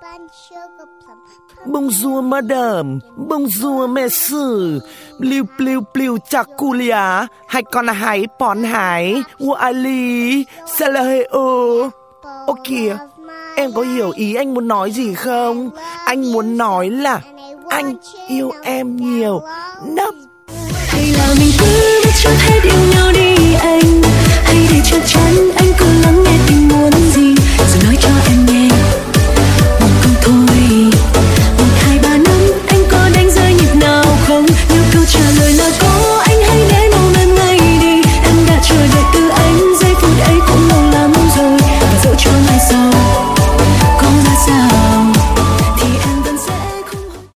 Bonjour madame, bonjour monsieur, liu pliu pliu chạc cu lìa, hay con hãy pon hãy, wo ali, sẽ là hệ ô. Ô kìa, em có hiểu ý anh muốn nói gì không? Anh muốn nói là anh yêu em nhiều lắm. Hay là mình cứ biết trước hết yêu nhau đi anh, hay để chắc chắn anh cứ lắng nghe tình muốn gì rồi nói cho em nghe một câu thôi. 1, 2, 3 năm anh có đánh rơi nhịp nào không? Nếu câu trả lời là